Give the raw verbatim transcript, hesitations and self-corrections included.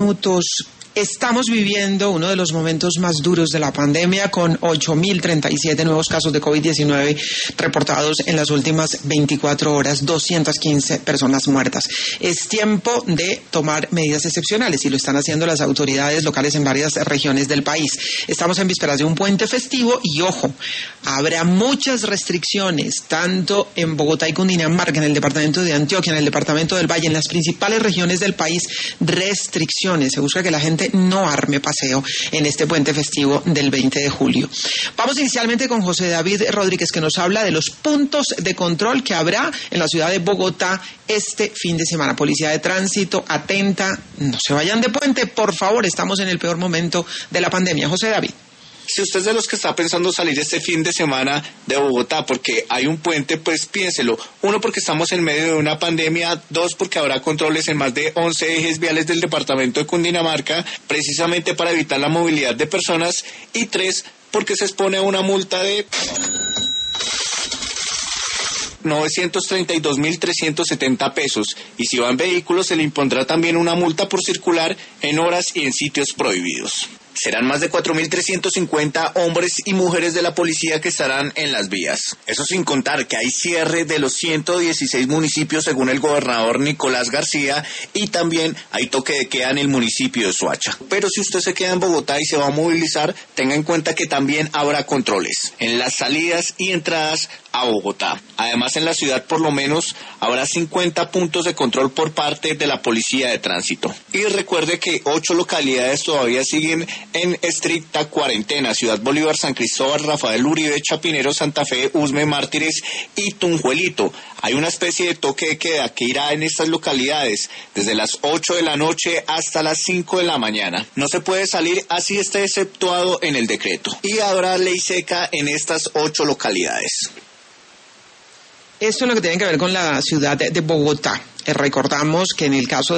Minutos. Estamos viviendo uno de los momentos más duros de la pandemia, con ocho mil treinta y siete nuevos casos de COVID diecinueve reportados en las últimas veinticuatro horas, doscientas quince personas muertas. Es tiempo de tomar medidas excepcionales y lo están haciendo las autoridades locales en varias regiones del país. Estamos en vísperas de un puente festivo y, ojo, habrá muchas restricciones, tanto en Bogotá y Cundinamarca, en el departamento de Antioquia, en el departamento del Valle, en las principales regiones del país, restricciones. Se busca que la gente no arme paseo en este puente festivo del veinte de julio. Vamos inicialmente con José David Rodríguez, que nos habla de los puntos de control que habrá en la ciudad de Bogotá este fin de semana. Policía de tránsito, atenta, no se vayan de puente, por favor, estamos en el peor momento de la pandemia. José David. Si usted es de los que está pensando salir este fin de semana de Bogotá porque hay un puente, pues piénselo. Uno, porque estamos en medio de una pandemia. Dos, porque habrá controles en más de once ejes viales del departamento de Cundinamarca, precisamente para evitar la movilidad de personas. Y tres, porque se expone a una multa de novecientos treinta y dos mil trescientos setenta pesos. Y si va en vehículos, se le impondrá también una multa por circular en horas y en sitios prohibidos. Serán más de cuatro mil trescientos cincuenta hombres y mujeres de la policía que estarán en las vías. Eso sin contar que hay cierre de los ciento dieciséis municipios según el gobernador Nicolás García, y también hay toque de queda en el municipio de Soacha. Pero si usted se queda en Bogotá y se va a movilizar, tenga en cuenta que también habrá controles en las salidas y entradas a Bogotá. Además, en la ciudad por lo menos habrá cincuenta puntos de control por parte de la policía de tránsito. Y recuerde que ocho localidades todavía siguen en estricta cuarentena: Ciudad Bolívar, San Cristóbal, Rafael Uribe, Chapinero, Santa Fe, Usme, Mártires y Tunjuelito. Hay una especie de toque de queda que irá en estas localidades desde las ocho de la noche hasta las cinco de la mañana. No se puede salir así esté exceptuado en el decreto. Y habrá ley seca en estas ocho localidades. Esto es lo que tiene que ver con la ciudad de Bogotá. Eh, recordamos que en el caso de